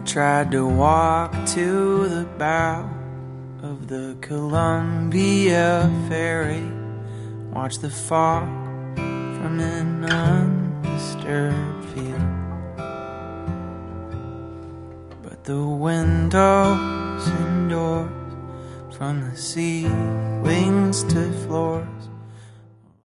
tried to walk to the bow of the Columbia ferry, watch the fog from an undisturbed field. But the windows and doors, from the ceilings to floors,